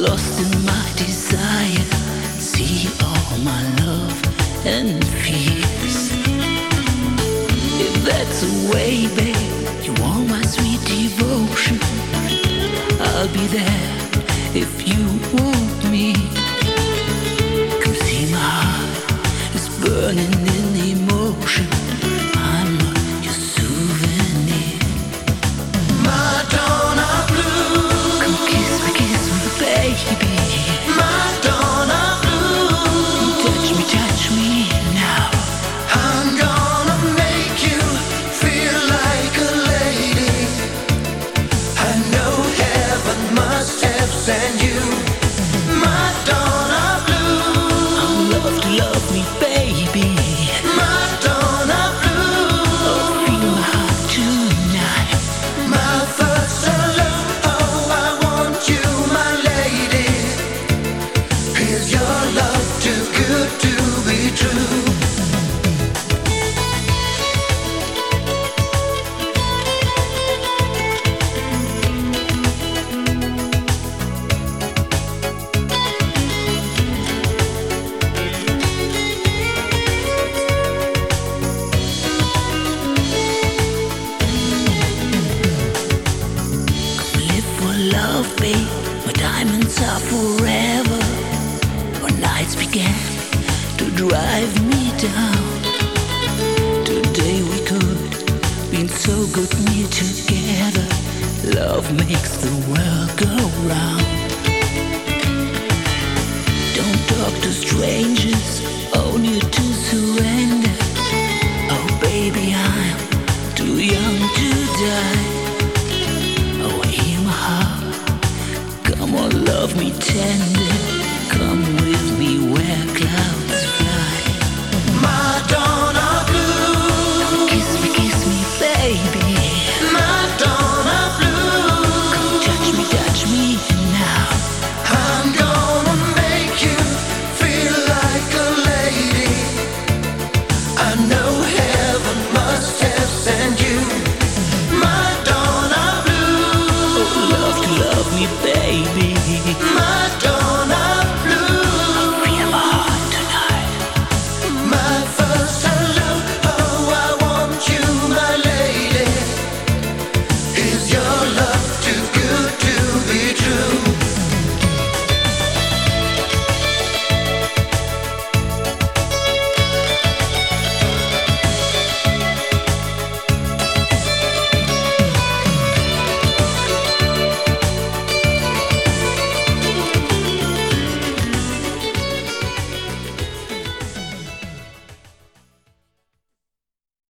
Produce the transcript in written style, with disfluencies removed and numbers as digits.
lost in my desire. See all my love and fears. If that's the way, babe, you want my sweet devotion, I'll be there if you want me. Come see, my heart is burning in emotion. I'm not your souvenir. Madonna Blue, come kiss me, baby. Madonna Blue, touch me now. I'm gonna make you feel like a lady. I know heaven must have sent you. Madonna Blue, love me, baby. Madonna Blue, oh, feel my heart tonight. My first love, oh, I want you, my lady. Is your love too good to be true? Love, babe, my diamonds are forever. When nights began to drive me down, today we could been so good near together. Love makes the world go round. Don't talk to strangers, only to surrender. Oh baby, I'm too young to die. Oh, hear my heart, come on, love me tender. Come with me where clouds fly. Madonna Blue, kiss me, baby. Madonna Blue, come touch me now. I'm gonna make you feel like a lady. I know heaven must have sent you. Madonna Blue, oh, love me, baby.